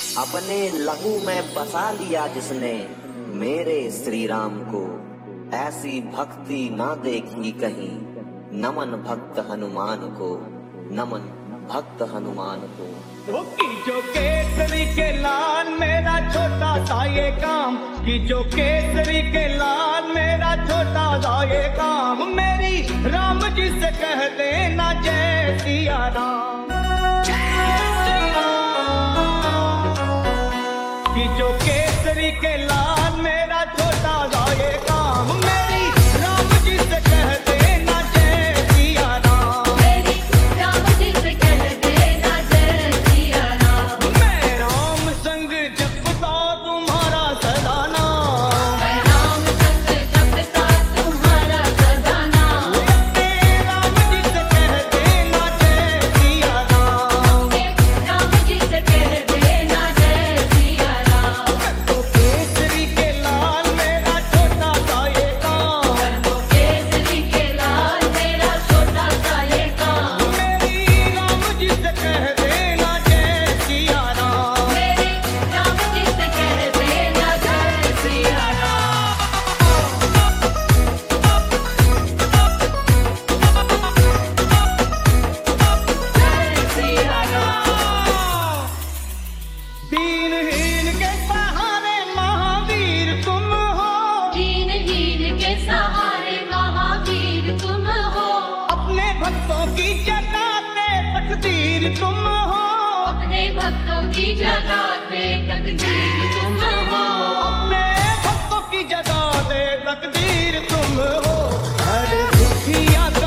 अपने लहू में बसा लिया जिसने मेरे श्री राम को, ऐसी भक्ति ना देखी कहीं। नमन भक्त हनुमान को, नमन भक्त हनुमान को। जो केसरी के लाल मेरा छोटा सा ये काम, कि जो केसरी के लाल मेरा छोटा सा ये काम, मेरी राम जी से कह देना जय सिया राम। कि जो केसरी के लाल मेरा छोटा सा ये काम, मेरी राम जी से कह देना जय सिया राम। मेरी राम जी से कह देना जय सिया राम। मैं राम संग जपता तुम्हारा सदा नाम, मैं राम संग जपता तुम्हारा सदा नाम। राम जी से कह देना जय सिया राम। राम जी से कह देना जय सिया राम। तो केसरी के लाल मेरा छोटा सा ये काम, तो केसरी के लाल मेरा छोटा सा ये काम, मेरी राम जी से कह देना जय सिया राम। मेरे राम जी से कह देना जय सिया राम। जय सिया राम। दीनहीन के सहारे महावीर तुम हो, दीनहीन के सहारे महावीर तुम हो। अपने भक्तों की जगाते तकदीर तुम हो। अपने भक्तों की जगाते तकदीर तुम हो। अपने भक्तों की जगाते तकदीर तुम हो। हर दुखिया